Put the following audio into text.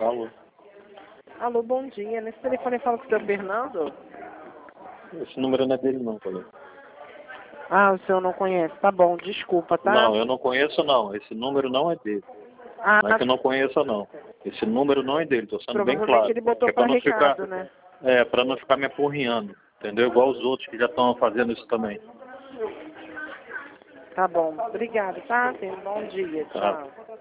Alô? Alô, bom dia. Nesse telefone fala com o seu Fernando? Esse número não é dele não, colega. Ah, o senhor não conhece. Tá bom, desculpa, tá? Não, eu não conheço não. Esse número não é dele. Ah, Não é que eu não conheça não. Esse número não é dele, tô sendo bem provavelmente claro. ele botou É pra pra não ficar, recado, né? pra não ficar me apurrinhando, entendeu? Igual os outros que já estão fazendo isso também. Tá bom. Obrigado, tá? Tenha um bom dia. Tá. Tchau.